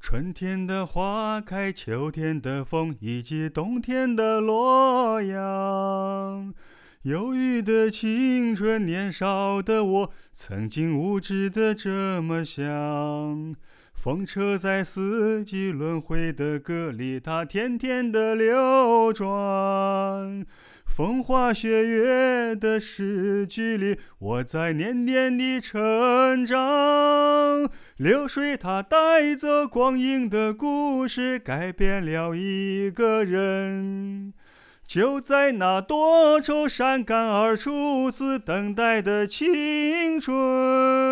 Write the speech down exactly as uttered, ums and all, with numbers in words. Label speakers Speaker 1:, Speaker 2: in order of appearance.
Speaker 1: 春天的花开，秋天的风，以及冬天的洛阳。忧郁的青春，年少的我，曾经无知的这么想。风车在四季轮回的歌里，它甜甜的流转。风花雪月的诗句里，我在年年地成长。流水它带走光阴的故事，改变了一个人。就在那多愁善感而初次等待的青春。